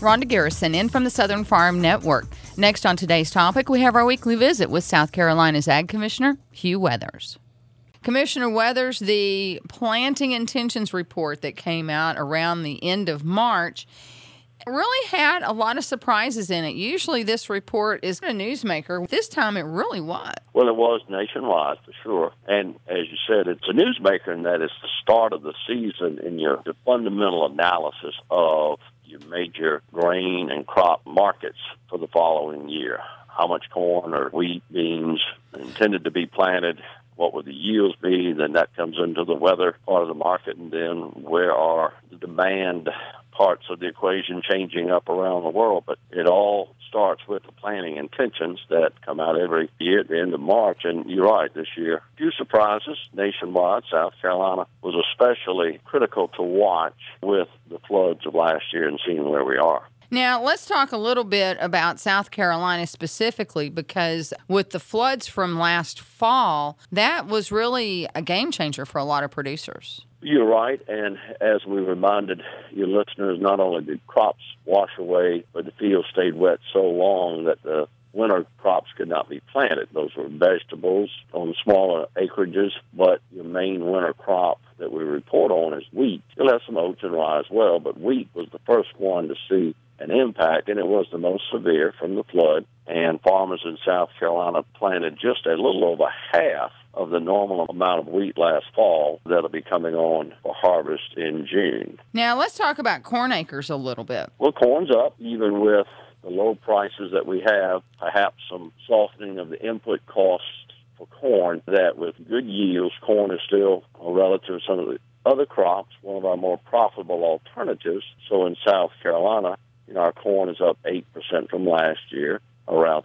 Rhonda Garrison in from the Southern Farm Network. Next on today's topic, we have our weekly visit with South Carolina's Ag Commissioner, Hugh Weathers. Commissioner Weathers, the planting intentions report that came out around the end of March really had a lot of surprises in it. Usually this report is a newsmaker. This time it really was. Well, it was nationwide for sure. And as you said, it's a newsmaker in that it's the start of the season in the fundamental analysis of your major grain and crop markets for the following year. How much corn or wheat, beans intended to be planted, what would the yields be, then that comes into the weather part of the market, and then where are the demand parts of the equation changing up around the world. But it all starts with the planting intentions that come out every year at the end of March. And you're right, this year, a few surprises nationwide. South Carolina was especially critical to watch with the floods of last year and seeing where we are. Now, let's talk a little bit about South Carolina specifically, because with the floods from last fall, that was really a game changer for a lot of producers. You're right, and as we reminded your listeners, not only did crops wash away, but the field stayed wet so long that the winter crops could not be planted. Those were vegetables on smaller acreages, but your main winter crop that we report on is wheat. You'll have some oats and rye as well, but wheat was the first one to see an impact, and it was the most severe from the flood. And farmers in South Carolina planted just a little over half of the normal amount of wheat last fall that'll be coming on for harvest in June. Now, let's talk about corn acres a little bit. Well, corn's up, even with the low prices that we have, perhaps some softening of the input costs for corn, that with good yields, corn is still, relative to some of the other crops, one of our more profitable alternatives. So in South Carolina, our corn is up 8% from last year, around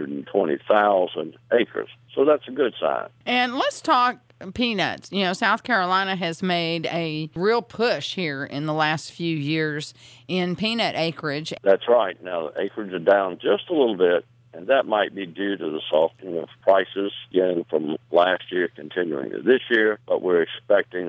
320,000 acres. So that's a good sign. And let's talk peanuts. South Carolina has made a real push here in the last few years in peanut acreage. That's right. Now, the acreage are down just a little bit, and that might be due to the softening of prices, again, from last year continuing to this year. But we're expecting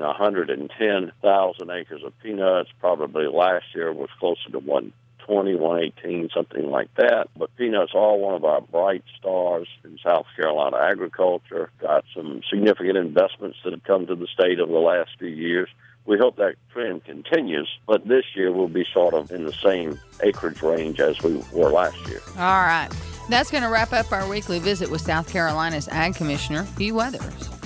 110,000 acres of peanuts. Probably last year was closer to 120, 118, something like that. But peanuts are one of our bright stars in South Carolina agriculture. Got some significant investments that have come to the state over the last few years. We hope that trend continues, but this year we'll be sort of in the same acreage range as we were last year. All right. That's going to wrap up our weekly visit with South Carolina's Ag Commissioner, Hugh Weathers.